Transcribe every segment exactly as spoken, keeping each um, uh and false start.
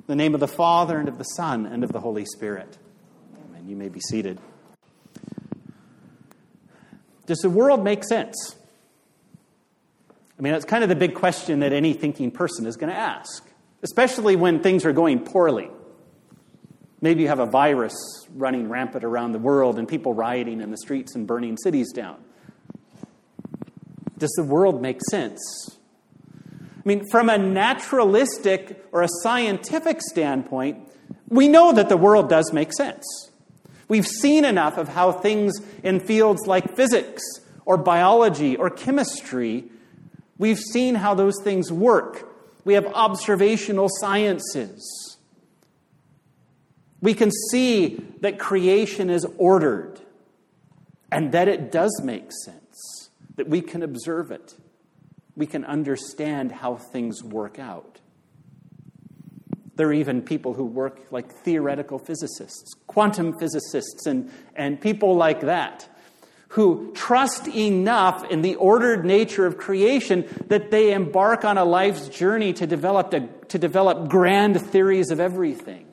In the name of the Father, and of the Son, and of the Holy Spirit. Amen. You may be seated. Does the world make sense? I mean, that's kind of the big question that any thinking person is going to ask, especially when things are going poorly. Maybe you have a virus running rampant around the world and people rioting in the streets and burning cities down. Does the world make sense? I mean, from a naturalistic or a scientific standpoint, we know that the world does make sense. We've seen enough of how things in fields like physics or biology or chemistry, we've seen how those things work. We have observational sciences. We can see that creation is ordered and that it does make sense, that we can observe it. We can understand how things work out. There are even people who work like theoretical physicists, quantum physicists, and, and people like that, who trust enough in the ordered nature of creation that they embark on a life's journey to develop, a, to develop grand theories of everything.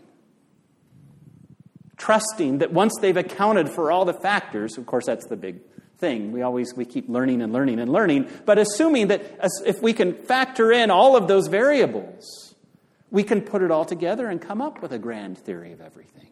Trusting that once they've accounted for all the factors, of course that's the big thing. We always, we keep learning and learning and learning, but assuming that if we can factor in all of those variables, we can put it all together and come up with a grand theory of everything.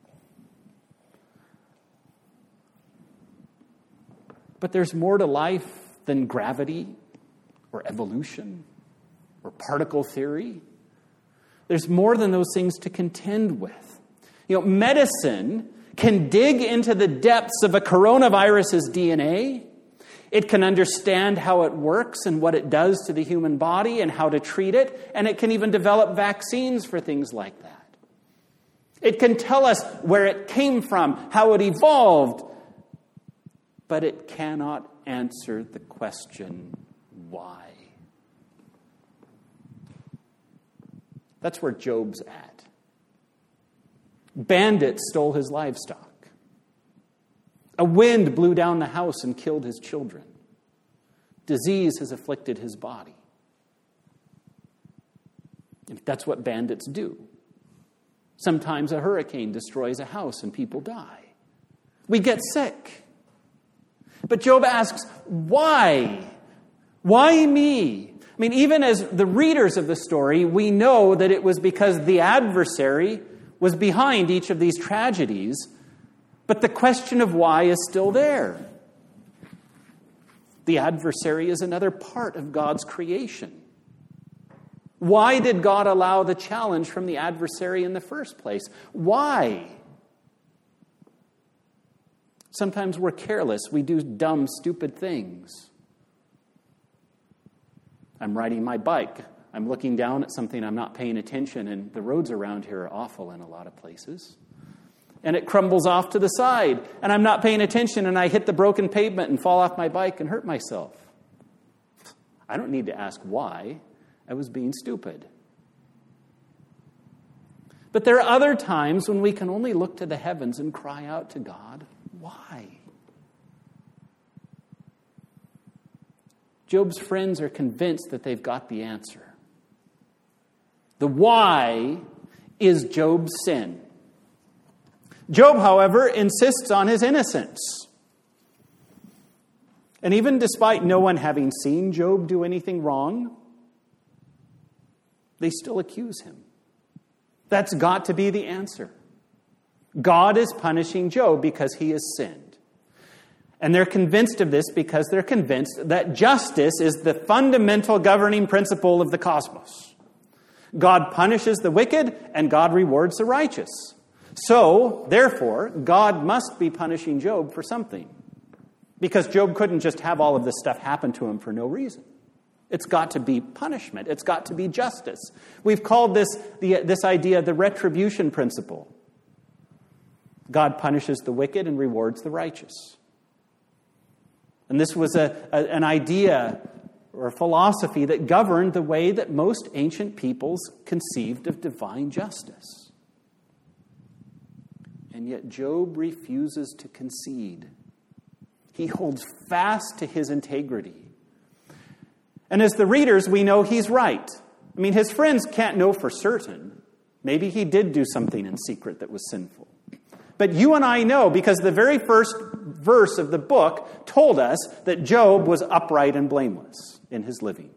But there's more to life than gravity or evolution or particle theory. There's more than those things to contend with. You know, medicine can dig into the depths of a coronavirus's D N A. It can understand how it works and what it does to the human body and how to treat it. And it can even develop vaccines for things like that. It can tell us where it came from, how it evolved. But it cannot answer the question, why? That's where Job's at. Bandits stole his livestock. A wind blew down the house and killed his children. Disease has afflicted his body. And that's what bandits do. Sometimes a hurricane destroys a house and people die. We get sick. But Job asks, why? Why me? I mean, even as the readers of the story, we know that it was because the adversary was behind each of these tragedies. But the question of why is still there. The adversary is another part of God's creation. Why did God allow the challenge from the adversary in the first place? Why? Sometimes we're careless. We do dumb, stupid things. I'm riding my bike. I'm looking down at something. I'm not paying attention. And the roads around here are awful in a lot of places. And it crumbles off to the side. And I'm not paying attention. And I hit the broken pavement and fall off my bike and hurt myself. I don't need to ask why. I was being stupid. But there are other times when we can only look to the heavens and cry out to God, why? Job's friends are convinced that they've got the answer. The why is Job's sin. Job, however, insists on his innocence. And even despite no one having seen Job do anything wrong, they still accuse him. That's got to be the answer. God is punishing Job because he has sinned. And they're convinced of this because they're convinced that justice is the fundamental governing principle of the cosmos. God punishes the wicked and God rewards the righteous. So, therefore, God must be punishing Job for something. Because Job couldn't just have all of this stuff happen to him for no reason. It's got to be punishment. It's got to be justice. We've called this the, this idea the retribution principle. God punishes the wicked and rewards the righteous. And this was a, a, an idea or a philosophy that governed the way that most ancient peoples conceived of divine justice. And yet Job refuses to concede. He holds fast to his integrity. And as the readers, we know he's right. I mean, his friends can't know for certain. Maybe he did do something in secret that was sinful. But you and I know, because the very first verse of the book told us that Job was upright and blameless in his living.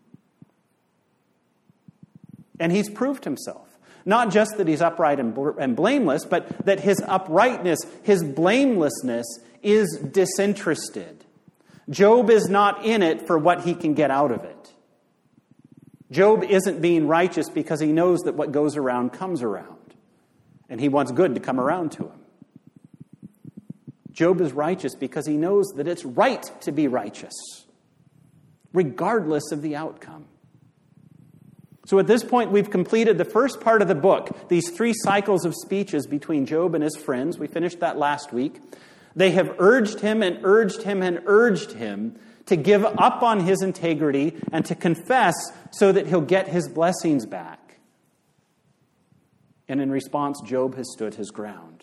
And he's proved himself. Not just that he's upright and, bl- and blameless, but that his uprightness, his blamelessness is disinterested. Job is not in it for what he can get out of it. Job isn't being righteous because he knows that what goes around comes around. And he wants good to come around to him. Job is righteous because he knows that it's right to be righteous, regardless of the outcome. So at this point, we've completed the first part of the book, these three cycles of speeches between Job and his friends. We finished that last week. They have urged him and urged him and urged him to give up on his integrity and to confess so that he'll get his blessings back. And in response, Job has stood his ground.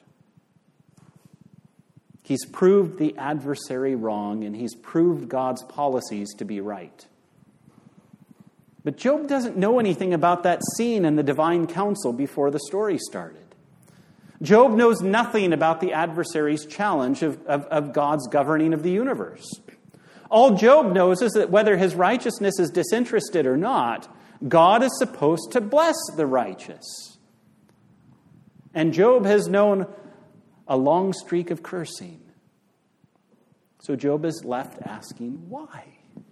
He's proved the adversary wrong, and he's proved God's policies to be right. But Job doesn't know anything about that scene in the divine council before the story started. Job knows nothing about the adversary's challenge of, of, of God's governing of the universe. All Job knows is that whether his righteousness is disinterested or not, God is supposed to bless the righteous. And Job has known a long streak of cursing. So Job is left asking, why?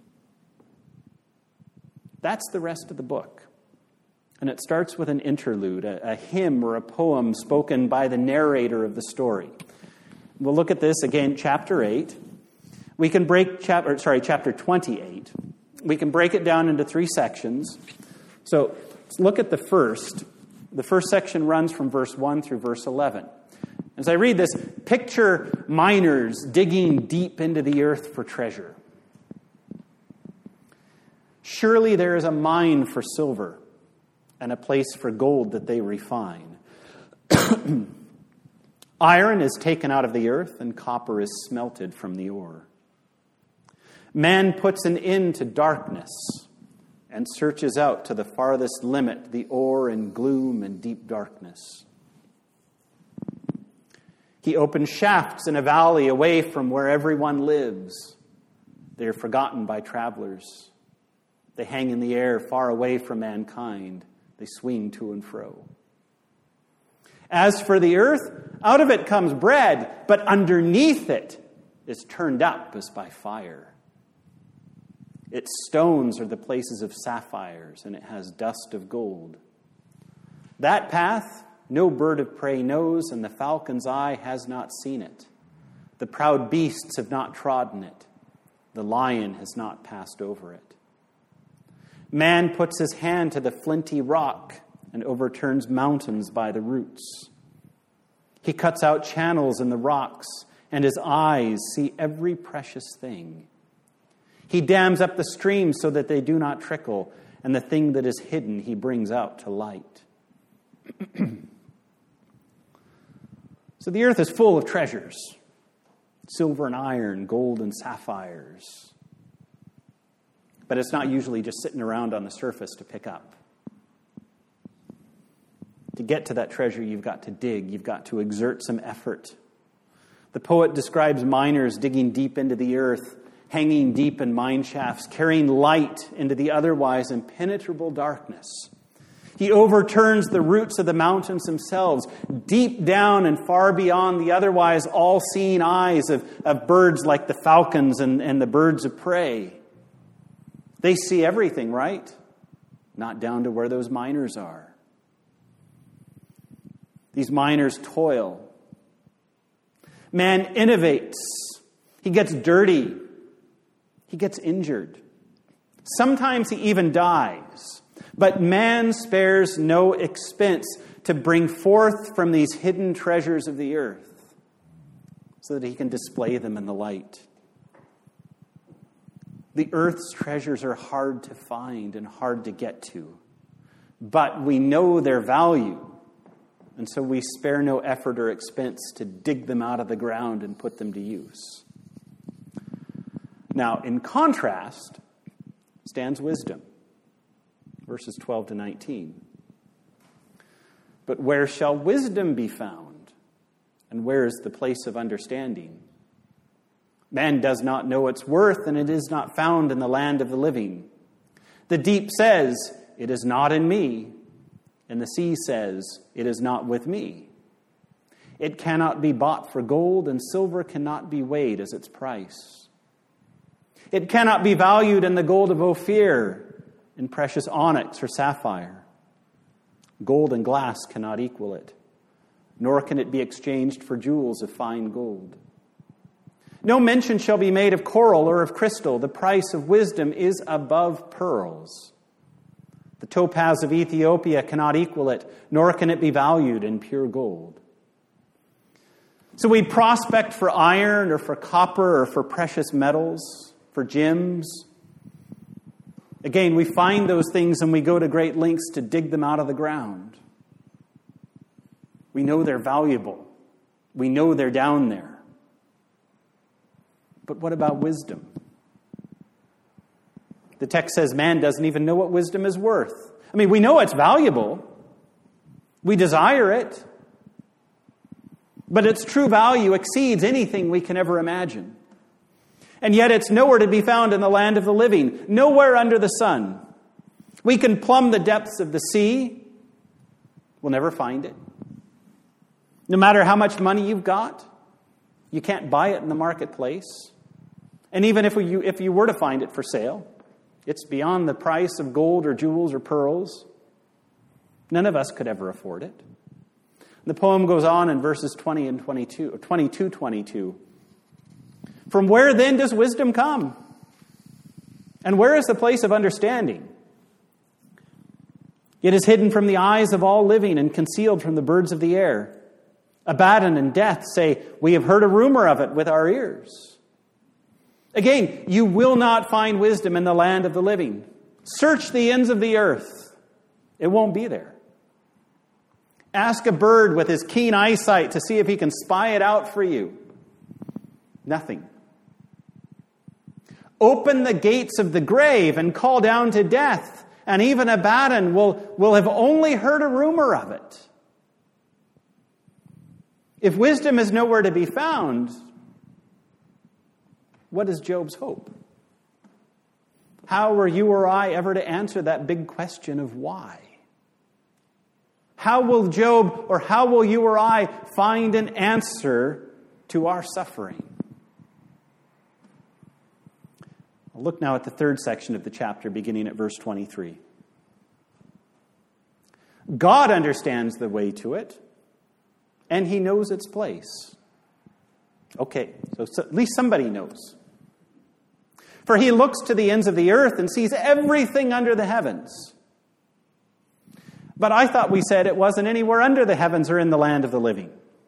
That's the rest of the book. And it starts with an interlude, a, a hymn or a poem spoken by the narrator of the story. We'll look at this again, chapter eight. We can break chapter, sorry, chapter twenty-eight. We can break it down into three sections. So let's look at the first. The first section runs from verse one through verse eleven. As I read this, picture miners digging deep into the earth for treasure. Surely there is a mine for silver and a place for gold that they refine. Iron is taken out of the earth and copper is smelted from the ore. Man puts an end to darkness and searches out to the farthest limit the ore in gloom and deep darkness. He opens shafts in a valley away from where everyone lives. They are forgotten by travelers. They hang in the air far away from mankind. They swing to and fro. As for the earth, out of it comes bread, but underneath it is turned up as by fire. Its stones are the places of sapphires, and it has dust of gold. That path no bird of prey knows, and the falcon's eye has not seen it. The proud beasts have not trodden it. The lion has not passed over it. Man puts his hand to the flinty rock and overturns mountains by the roots. He cuts out channels in the rocks, and his eyes see every precious thing. He dams up the streams so that they do not trickle, and the thing that is hidden he brings out to light. So the earth is full of treasures, silver and iron, gold and sapphires. But it's not usually just sitting around on the surface to pick up. To get to that treasure, you've got to dig. You've got to exert some effort. The poet describes miners digging deep into the earth, hanging deep in mine shafts, carrying light into the otherwise impenetrable darkness. He overturns the roots of the mountains themselves, deep down and far beyond the otherwise all-seeing eyes of, of birds like the falcons and, and the birds of prey. They see everything, right? Not down to where those miners are. These miners toil. Man innovates. He gets dirty. He gets injured. Sometimes he even dies. But man spares no expense to bring forth from these hidden treasures of the earth so that he can display them in the light. The earth's treasures are hard to find and hard to get to, but we know their value, and so we spare no effort or expense to dig them out of the ground and put them to use. Now, in contrast, stands wisdom. Verses twelve to nineteen. But where shall wisdom be found? And where is the place of understanding? Man does not know its worth, and it is not found in the land of the living. The deep says, it is not in me. And the sea says, it is not with me. It cannot be bought for gold, and silver cannot be weighed as its price. It cannot be valued in the gold of Ophir, in precious onyx or sapphire. Gold and glass cannot equal it, nor can it be exchanged for jewels of fine gold. No mention shall be made of coral or of crystal. The price of wisdom is above pearls. The topaz of Ethiopia cannot equal it, nor can it be valued in pure gold. So we prospect for iron or for copper or for precious metals, for gems. Again, we find those things and we go to great lengths to dig them out of the ground. We know they're valuable. We know they're down there. But what about wisdom? The text says man doesn't even know what wisdom is worth. I mean, we know it's valuable. We desire it. But its true value exceeds anything we can ever imagine. And yet it's nowhere to be found in the land of the living, nowhere under the sun. We can plumb the depths of the sea. We'll never find it. No matter how much money you've got, you can't buy it in the marketplace. And even if you, if you were to find it for sale, it's beyond the price of gold or jewels or pearls. None of us could ever afford it. The poem goes on in verses twenty and twenty-two, or twenty-two, twenty-two. From where then does wisdom come? And where is the place of understanding? It is hidden from the eyes of all living and concealed from the birds of the air. Abaddon and Death say, we have heard a rumor of it with our ears. Again, you will not find wisdom in the land of the living. Search the ends of the earth. It won't be there. Ask a bird with his keen eyesight to see if he can spy it out for you. Nothing. Open the gates of the grave and call down to death, and even Abaddon will, will have only heard a rumor of it. If wisdom is nowhere to be found, what is Job's hope? How are you or I ever to answer that big question of why? How will Job, or how will you or I find an answer to our suffering? I'll look now at the third section of the chapter, beginning at verse twenty-three. God understands the way to it, and he knows its place. Okay, so, so at least somebody knows. For he looks to the ends of the earth and sees everything under the heavens. But I thought we said it wasn't anywhere under the heavens or in the land of the living.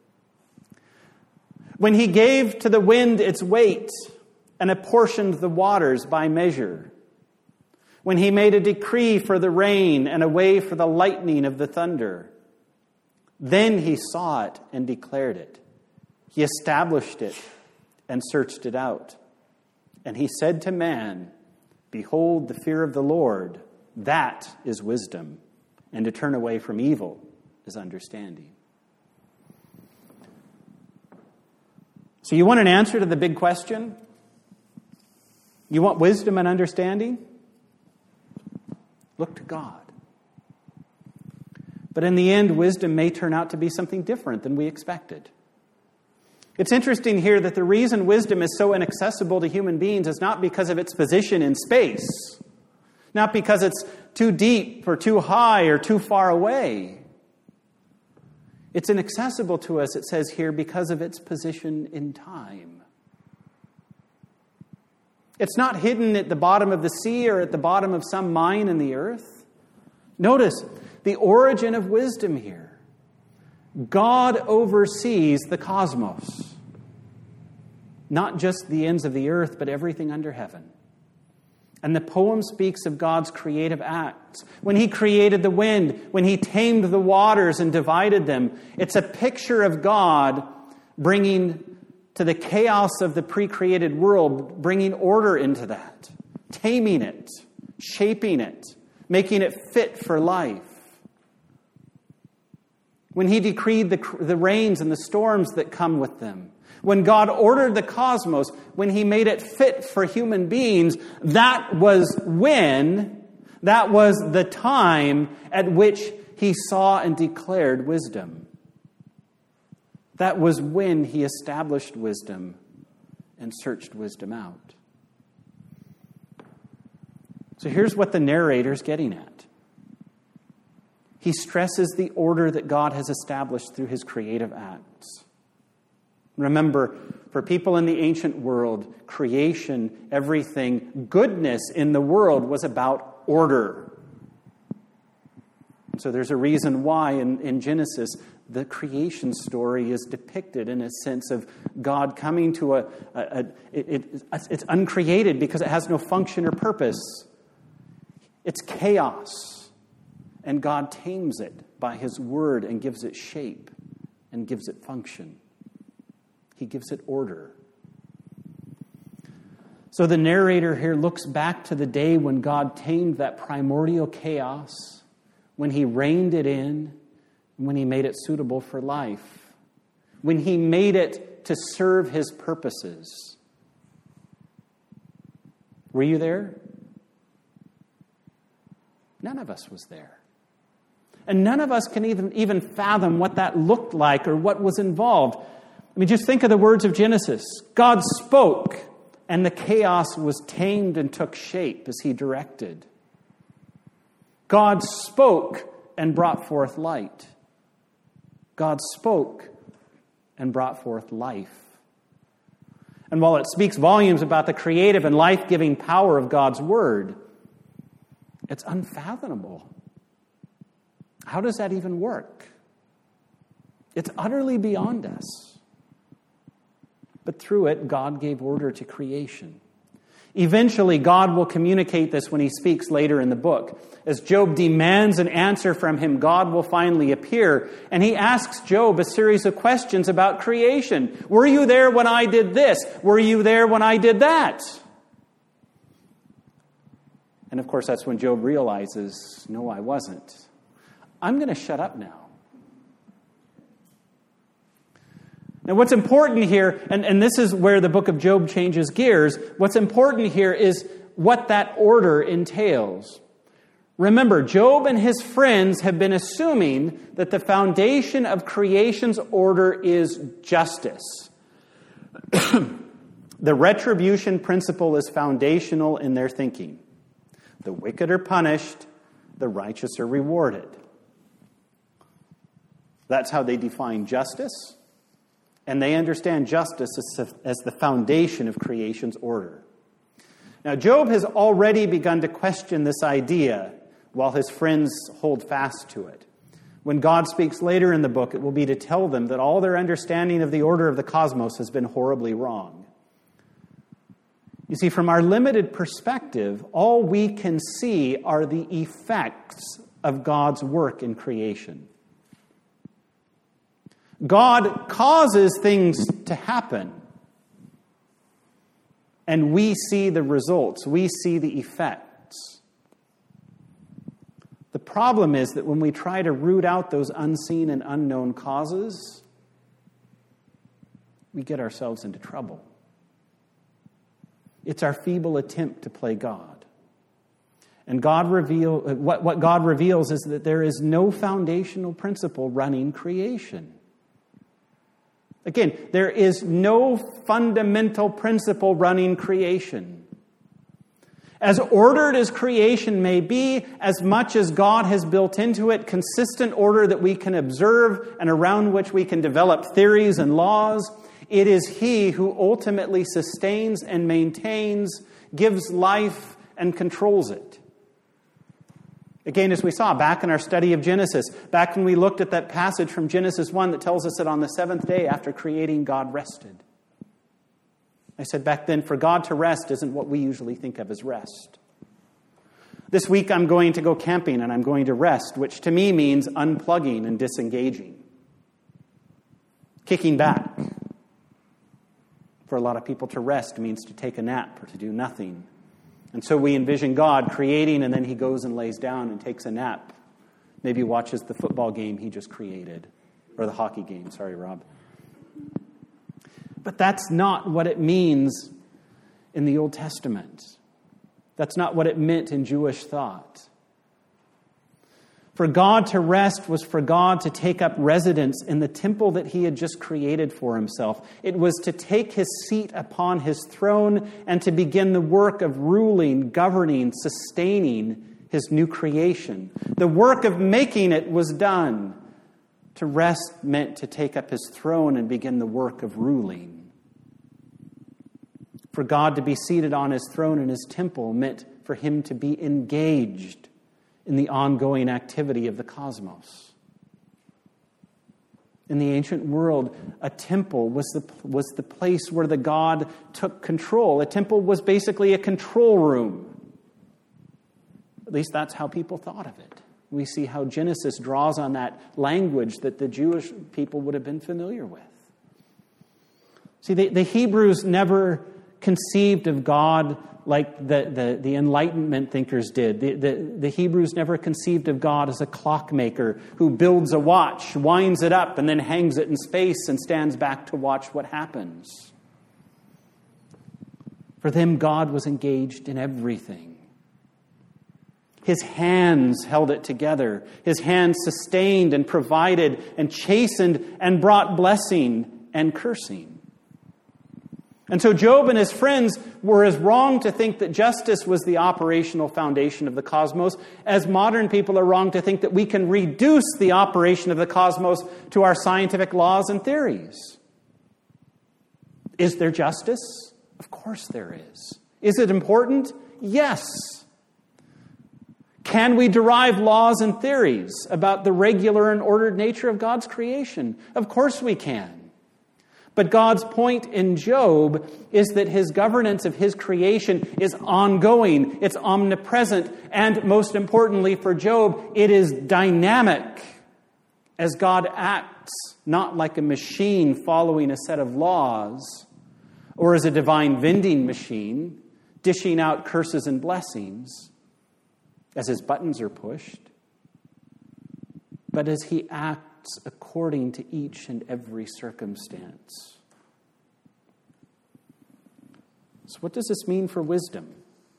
When he gave to the wind its weight and apportioned the waters by measure. When he made a decree for the rain and a way for the lightning of the thunder. Then he saw it and declared it. He established it and searched it out. And he said to man, behold, the fear of the Lord, that is wisdom. And to turn away from evil is understanding. So you want an answer to the big question? You want wisdom and understanding? Look to God. But in the end, wisdom may turn out to be something different than we expected. It's interesting here that the reason wisdom is so inaccessible to human beings is not because of its position in space, not because it's too deep or too high or too far away. It's inaccessible to us, it says here, because of its position in time. It's not hidden at the bottom of the sea or at the bottom of some mine in the earth. Notice the origin of wisdom here. God oversees the cosmos. Not just the ends of the earth, but everything under heaven. And the poem speaks of God's creative acts. When he created the wind, when he tamed the waters and divided them, it's a picture of God bringing to the chaos of the pre-created world, bringing order into that, taming it, shaping it, making it fit for life. when he decreed the, the rains and the storms that come with them, when God ordered the cosmos, when he made it fit for human beings, that was when, that was the time at which he saw and declared wisdom. That was when he established wisdom and searched wisdom out. So here's what the narrator's getting at. He stresses the order that God has established through his creative acts. Remember, for people in the ancient world, creation, everything, goodness in the world was about order. So there's a reason why in, in Genesis, the creation story is depicted in a sense of God coming to a... a, a it, it, it's uncreated because it has no function or purpose. It's chaos. And God tames it by his word and gives it shape and gives it function. He gives it order. So the narrator here looks back to the day when God tamed that primordial chaos, when he reined it in, when he made it suitable for life, when he made it to serve his purposes. Were you there? None of us was there. And none of us can even, even fathom what that looked like or what was involved. I mean, just think of the words of Genesis. God spoke, and the chaos was tamed and took shape as he directed. God spoke and brought forth light. God spoke and brought forth life. And while it speaks volumes about the creative and life-giving power of God's word, it's unfathomable. How does that even work? It's utterly beyond us. But through it, God gave order to creation. Eventually, God will communicate this when he speaks later in the book. As Job demands an answer from him, God will finally appear. And he asks Job a series of questions about creation. Were you there when I did this? Were you there when I did that? And of course, that's when Job realizes, no, I wasn't. I'm going to shut up now. Now, what's important here, and, and this is where the book of Job changes gears, what's important here is what that order entails. Remember, Job and his friends have been assuming that the foundation of creation's order is justice. The retribution principle is foundational in their thinking. The wicked are punished, the righteous are rewarded. That's how they define justice. And they understand justice as the foundation of creation's order. Now, Job has already begun to question this idea while his friends hold fast to it. When God speaks later in the book, it will be to tell them that all their understanding of the order of the cosmos has been horribly wrong. You see, from our limited perspective, all we can see are the effects of God's work in creation. God causes things to happen, and we see the results. We see the effects. The problem is that when we try to root out those unseen and unknown causes, we get ourselves into trouble. It's our feeble attempt to play God. And God reveal, what, what God reveals is that there is no foundational principle running creation. Again, there is no fundamental principle running creation. As ordered as creation may be, as much as God has built into it consistent order that we can observe and around which we can develop theories and laws, it is He who ultimately sustains and maintains, gives life, and controls it. Again, as we saw back in our study of Genesis, back when we looked at that passage from Genesis one that tells us that on the seventh day after creating, God rested. I said back then, for God to rest isn't what we usually think of as rest. This week I'm going to go camping and I'm going to rest, which to me means unplugging and disengaging. Kicking back. For a lot of people, to rest means to take a nap or to do nothing. And so we envision God creating, and then he goes and lays down and takes a nap. Maybe watches the football game he just created. or the hockey game. Sorry, Rob. But that's not what it means in the Old Testament. That's not what it meant in Jewish thought. For God to rest was for God to take up residence in the temple that he had just created for himself. It was to take his seat upon his throne and to begin the work of ruling, governing, sustaining his new creation. The work of making it was done. To rest meant to take up his throne and begin the work of ruling. For God to be seated on his throne in his temple meant for him to be engaged in the ongoing activity of the cosmos. In the ancient world, a temple was the, was the place where the god took control. A temple was basically a control room. At least that's how people thought of it. We see how Genesis draws on that language that the Jewish people would have been familiar with. See, the, the Hebrews never conceived of God like the, the, the Enlightenment thinkers did. The, the, the Hebrews never conceived of God as a clockmaker who builds a watch, winds it up, and then hangs it in space and stands back to watch what happens. For them, God was engaged in everything. His hands held it together. His hands sustained and provided and chastened and brought blessing and cursing. And so Job and his friends were as wrong to think that justice was the operational foundation of the cosmos as modern people are wrong to think that we can reduce the operation of the cosmos to our scientific laws and theories. Is there justice? Of course there is. Is it important? Yes. Can we derive laws and theories about the regular and ordered nature of God's creation? Of course we can. But God's point in Job is that his governance of his creation is ongoing, it's omnipresent, and most importantly for Job, it is dynamic as God acts not like a machine following a set of laws or as a divine vending machine dishing out curses and blessings as his buttons are pushed, but as he acts according to each and every circumstance. So what does this mean for wisdom?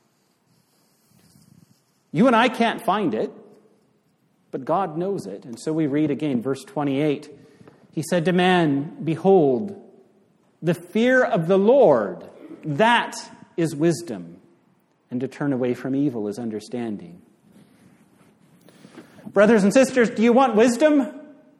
You and I can't find it, but God knows it. And so we read again, verse twenty-eight. He said to man, behold, the fear of the Lord, that is wisdom, and to turn away from evil is understanding. Brothers and sisters, do you want wisdom?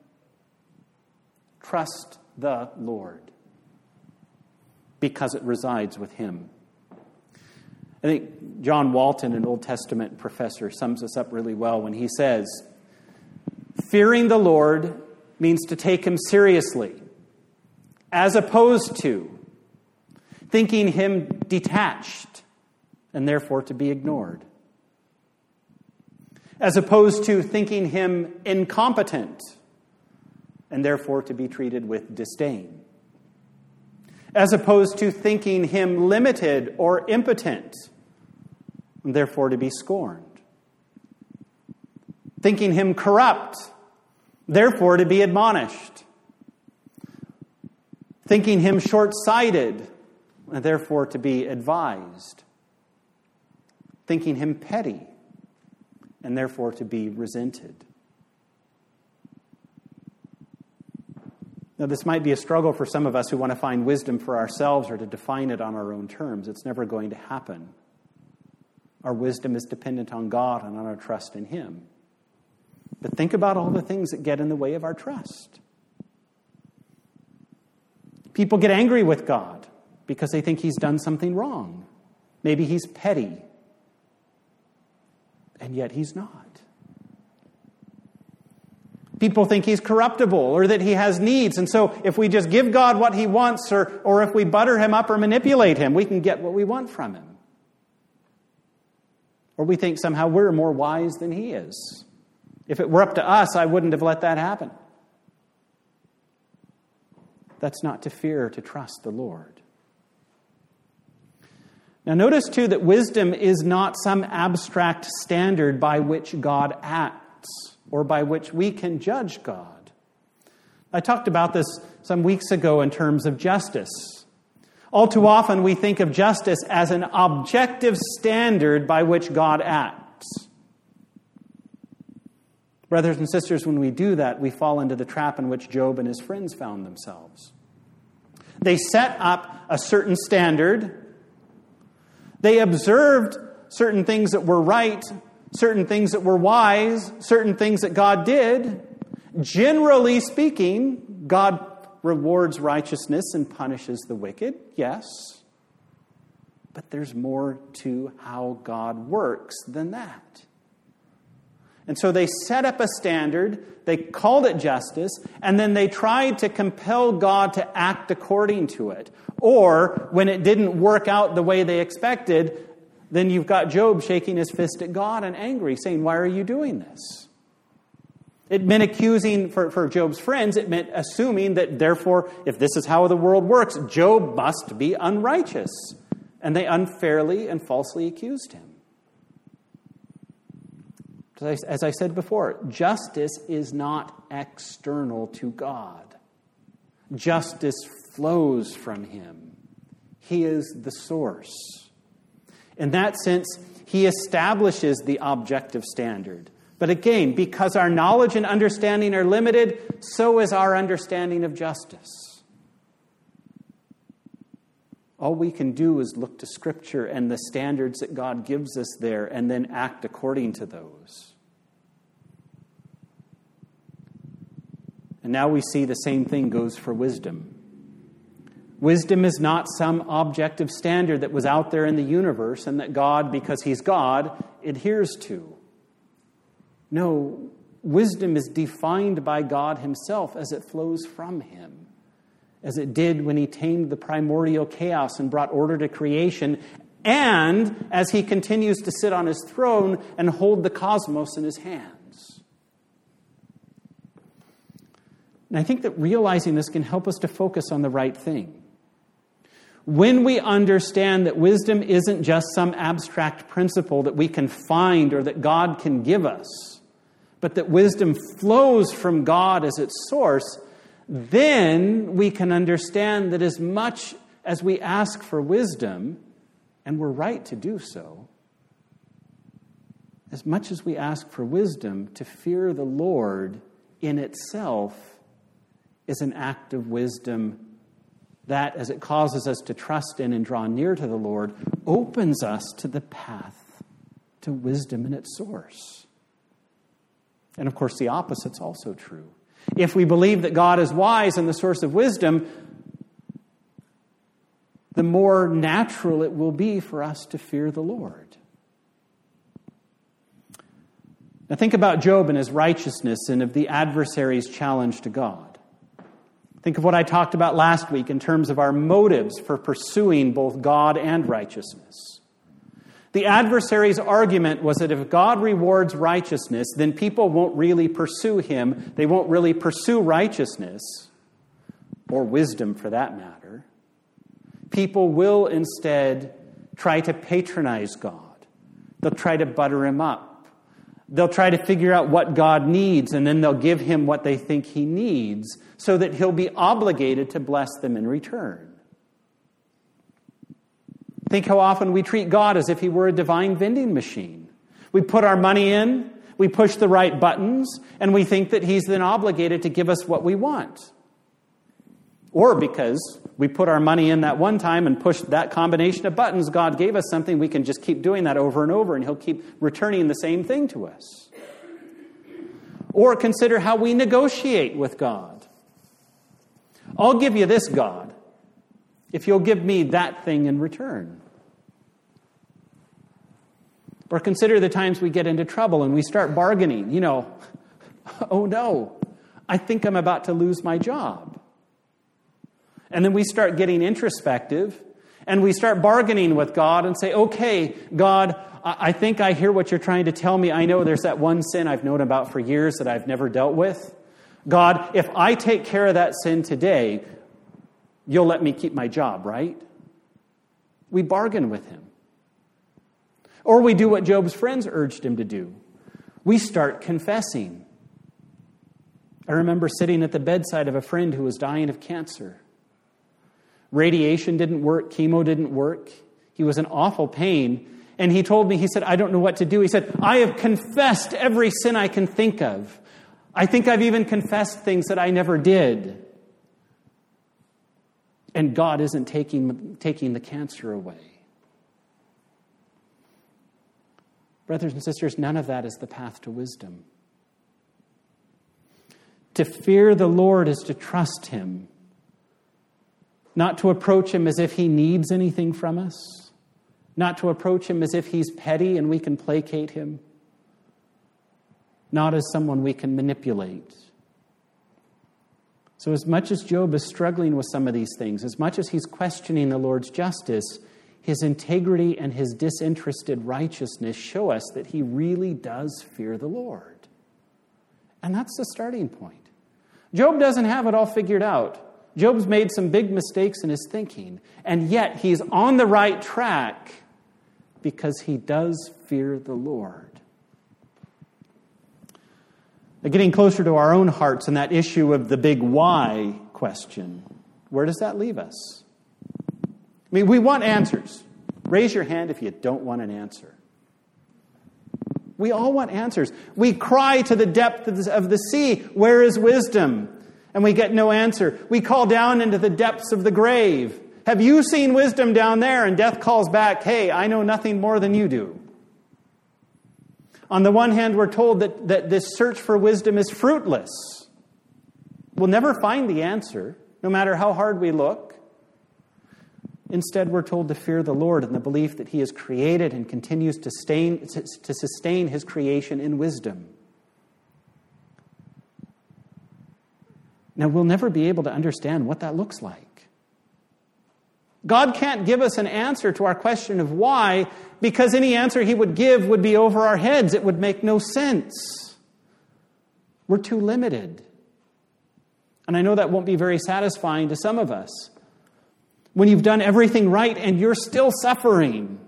Trust the Lord, because it resides with him. I think John Walton, an Old Testament professor, sums this up really well when he says, fearing the Lord means to take him seriously, as opposed to thinking him detached and therefore to be ignored. As opposed to thinking him incompetent and therefore to be treated with disdain. As opposed to thinking him limited or impotent, and therefore to be scorned. Thinking him corrupt, therefore to be admonished. Thinking him short-sighted, and therefore to be advised. Thinking him petty, and therefore to be resented. Now, this might be a struggle for some of us who want to find wisdom for ourselves or to define it on our own terms. It's never going to happen. Our wisdom is dependent on God and on our trust in him. But think about all the things that get in the way of our trust. People get angry with God because they think he's done something wrong. Maybe he's petty. And yet he's not. People think he's corruptible or that he has needs. And so if we just give God what he wants or, or if we butter him up or manipulate him, we can get what we want from him. Or we think somehow we're more wise than he is. If it were up to us, I wouldn't have let that happen. That's not to fear or to trust the Lord. Now notice too that wisdom is not some abstract standard by which God acts, or by which we can judge God. I talked about this some weeks ago in terms of justice. All too often we think of justice as an objective standard by which God acts. Brothers and sisters, when we do that, we fall into the trap in which Job and his friends found themselves. They set up a certain standard. They observed certain things that were right, certain things that were wise, certain things that God did. Generally speaking, God rewards righteousness and punishes the wicked, yes. But there's more to how God works than that. And so they set up a standard, they called it justice, and then they tried to compel God to act according to it. Or, when it didn't work out the way they expected, then you've got Job shaking his fist at God and angry, saying, why are you doing this? It meant accusing, for, for Job's friends, it meant assuming that, therefore, if this is how the world works, Job must be unrighteous. And they unfairly and falsely accused him. As I, as I said before, justice is not external to God. Justice flows from him. He is the source. In that sense, he establishes the objective standard. But again, because our knowledge and understanding are limited, so is our understanding of justice. All we can do is look to Scripture and the standards that God gives us there and then act according to those. And now we see the same thing goes for wisdom. Wisdom is not some objective standard that was out there in the universe and that God, because he's God, adheres to. No, wisdom is defined by God himself as it flows from him, as it did when he tamed the primordial chaos and brought order to creation, and as he continues to sit on his throne and hold the cosmos in his hands. And I think that realizing this can help us to focus on the right thing. When we understand that wisdom isn't just some abstract principle that we can find or that God can give us, but that wisdom flows from God as its source, then we can understand that as much as we ask for wisdom, and we're right to do so, as much as we ask for wisdom, to fear the Lord in itself is an act of wisdom that, as it causes us to trust in and draw near to the Lord, opens us to the path to wisdom in its source. And of course, the opposite's also true. If we believe that God is wise and the source of wisdom, the more natural it will be for us to fear the Lord. Now think about Job and his righteousness and of the adversary's challenge to God. Think of what I talked about last week in terms of our motives for pursuing both God and righteousness. The adversary's argument was that if God rewards righteousness, then people won't really pursue him. They won't really pursue righteousness, or wisdom for that matter. People will instead try to patronize God. They'll try to butter him up. They'll try to figure out what God needs, and then they'll give him what they think he needs so that he'll be obligated to bless them in return. Think how often we treat God as if he were a divine vending machine. We put our money in, we push the right buttons, and we think that he's then obligated to give us what we want. Or because we put our money in that one time and pushed that combination of buttons, God gave us something, we can just keep doing that over and over, and he'll keep returning the same thing to us. Or consider how we negotiate with God. I'll give you this, God, if you'll give me that thing in return. Or consider the times we get into trouble and we start bargaining. You know, oh no, I think I'm about to lose my job. And then we start getting introspective and we start bargaining with God and say, okay, God, I think I hear what you're trying to tell me. I know there's that one sin I've known about for years that I've never dealt with. God, if I take care of that sin today, you'll let me keep my job, right? We bargain with him. Or we do what Job's friends urged him to do. We start confessing. I remember sitting at the bedside of a friend who was dying of cancer. Radiation didn't work, chemo didn't work. He was in awful pain. And he told me, he said, I don't know what to do. He said, I have confessed every sin I can think of. I think I've even confessed things that I never did. And God isn't taking, taking the cancer away. Brothers and sisters, none of that is the path to wisdom. To fear the Lord is to trust Him, not to approach Him as if He needs anything from us, not to approach Him as if He's petty and we can placate Him, not as someone we can manipulate. So as much as Job is struggling with some of these things, as much as he's questioning the Lord's justice, his integrity and his disinterested righteousness show us that he really does fear the Lord. And that's the starting point. Job doesn't have it all figured out. Job's made some big mistakes in his thinking, and yet he's on the right track because he does fear the Lord. Now, getting closer to our own hearts and that issue of the big why question, where does that leave us? I mean, we want answers. Raise your hand if you don't want an answer. We all want answers. We cry to the depth of the sea, where is wisdom? And we get no answer. We call down into the depths of the grave. Have you seen wisdom down there? And death calls back, hey, I know nothing more than you do. On the one hand, we're told that, that this search for wisdom is fruitless. We'll never find the answer, no matter how hard we look. Instead, we're told to fear the Lord in the belief that He has created and continues to sustain, to sustain His creation in wisdom. Now, we'll never be able to understand what that looks like. God can't give us an answer to our question of why, because any answer He would give would be over our heads. It would make no sense. We're too limited. And I know that won't be very satisfying to some of us. When you've done everything right and you're still suffering.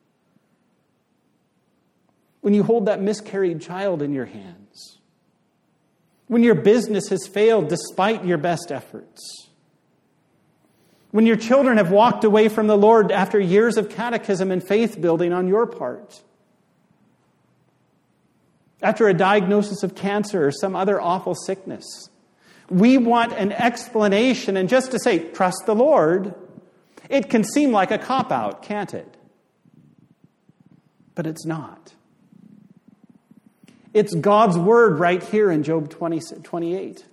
When you hold that miscarried child in your hands. When your business has failed despite your best efforts. When your children have walked away from the Lord after years of catechism and faith building on your part. After a diagnosis of cancer or some other awful sickness. We want an explanation, and just to say, trust the Lord, it can seem like a cop-out, can't it? But it's not. It's God's word right here in Job twenty, twenty-eight.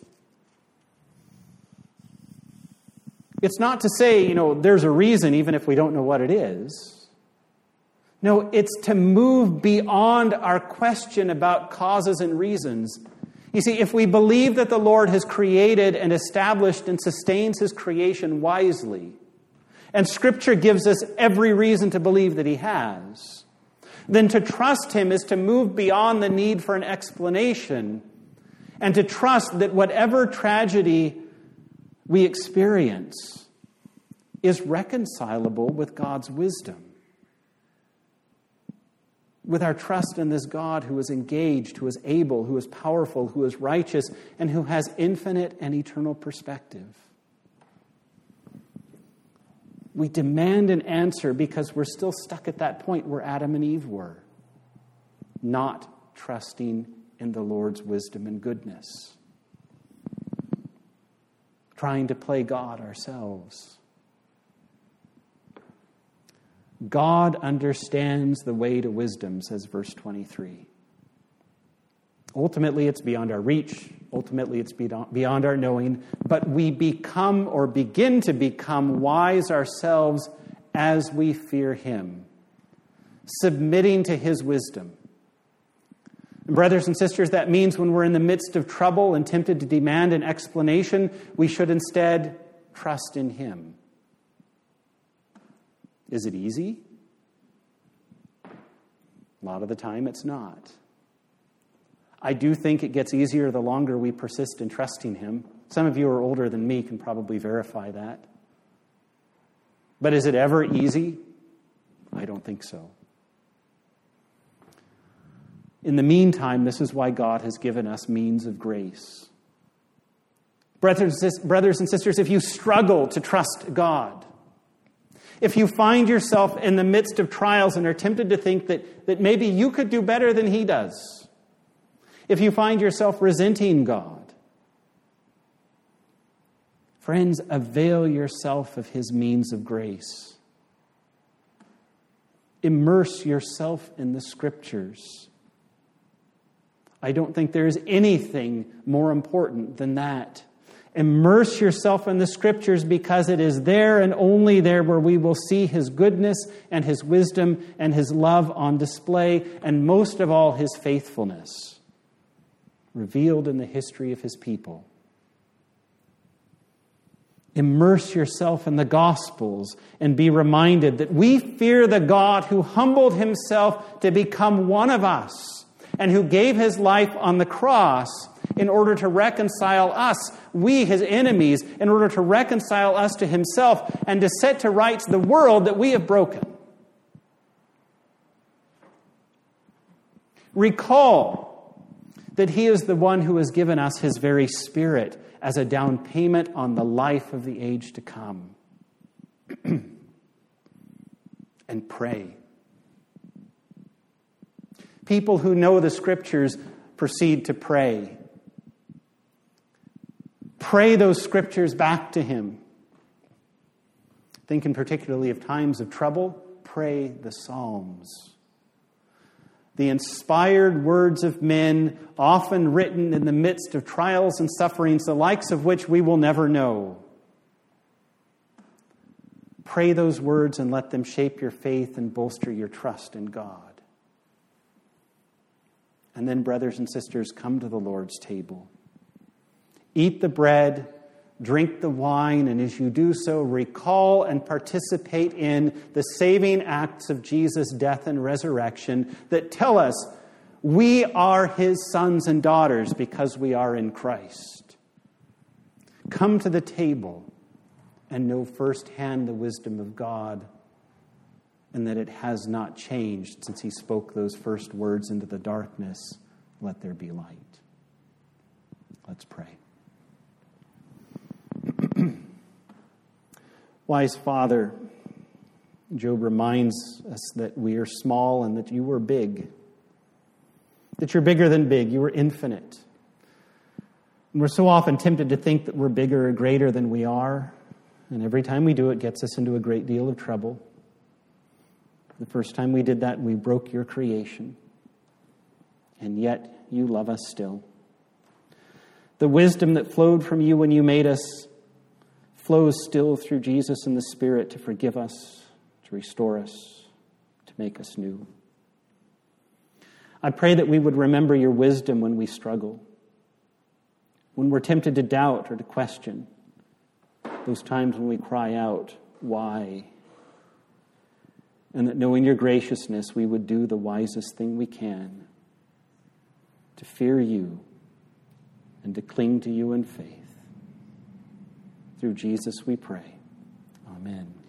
It's not to say, you know, there's a reason even if we don't know what it is. No, it's to move beyond our question about causes and reasons. You see, if we believe that the Lord has created and established and sustains His creation wisely, and Scripture gives us every reason to believe that He has, then to trust Him is to move beyond the need for an explanation and to trust that whatever tragedy we experience is reconcilable with God's wisdom. With our trust in this God who is engaged, who is able, who is powerful, who is righteous, and who has infinite and eternal perspective. We demand an answer because we're still stuck at that point where Adam and Eve were, not trusting in the Lord's wisdom and goodness. Trying to play God ourselves. God understands the way to wisdom, says verse twenty-three. Ultimately, it's beyond our reach. Ultimately, it's beyond our knowing. But we become or begin to become wise ourselves as we fear Him, submitting to His wisdom. And brothers and sisters, that means when we're in the midst of trouble and tempted to demand an explanation, we should instead trust in Him. Is it easy? A lot of the time it's not. I do think it gets easier the longer we persist in trusting Him. Some of you are older than me can probably verify that. But is it ever easy? I don't think so. In the meantime, this is why God has given us means of grace. Brothers, brothers and sisters, if you struggle to trust God, if you find yourself in the midst of trials and are tempted to think that, that maybe you could do better than he does, if you find yourself resenting God, friends, avail yourself of his means of grace. Immerse yourself in the Scriptures. I don't think there is anything more important than that. Immerse yourself in the Scriptures because it is there and only there where we will see his goodness and his wisdom and his love on display, and most of all, his faithfulness revealed in the history of his people. Immerse yourself in the Gospels and be reminded that we fear the God who humbled himself to become one of us and who gave his life on the cross in order to reconcile us, we his enemies, in order to reconcile us to himself and to set to rights the world that we have broken. Recall that he is the one who has given us his very Spirit as a down payment on the life of the age to come. And pray. People who know the Scriptures proceed to pray. Pray those Scriptures back to him. Thinking particularly of times of trouble, pray the Psalms. The inspired words of men, often written in the midst of trials and sufferings, the likes of which we will never know. Pray those words and let them shape your faith and bolster your trust in God. And then, brothers and sisters, come to the Lord's table. Eat the bread, drink the wine, and as you do so, recall and participate in the saving acts of Jesus' death and resurrection that tell us we are his sons and daughters because we are in Christ. Come to the table and know firsthand the wisdom of God and that it has not changed since he spoke those first words into the darkness, "Let there be light." Let's pray. Wise Father, Job reminds us that we are small and that you were big. That you're bigger than big. You are infinite. And we're so often tempted to think that we're bigger or greater than we are. And every time we do, it gets us into a great deal of trouble. The first time we did that, we broke your creation. And yet, you love us still. The wisdom that flowed from you when you made us flows still through Jesus and the Spirit to forgive us, to restore us, to make us new. I pray that we would remember your wisdom when we struggle, when we're tempted to doubt or to question, those times when we cry out, "Why?" And that knowing your graciousness, we would do the wisest thing we can, to fear you and to cling to you in faith. Through Jesus we pray. Amen.